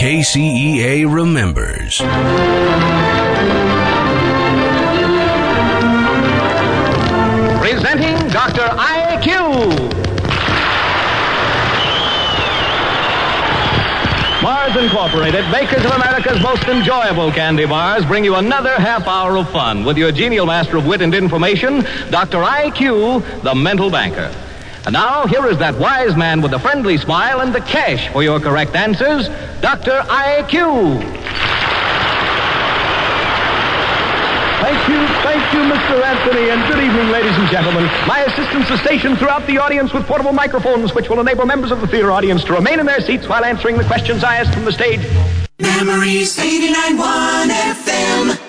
KCEA remembers. Presenting Dr. IQ. Mars Incorporated, makers of America's most enjoyable candy bars, bring you another half hour of fun with your genial master of wit and information, Dr. IQ, the mental banker. And now, here is that wise man with the friendly smile and the cash for your correct answers, Dr. IQ. Thank you, Mr. Anthony, and good evening, ladies and gentlemen. My assistants are stationed throughout the audience with portable microphones, which will enable members of the theater audience to remain in their seats while answering the questions I ask from the stage. Memories 89.1 FM.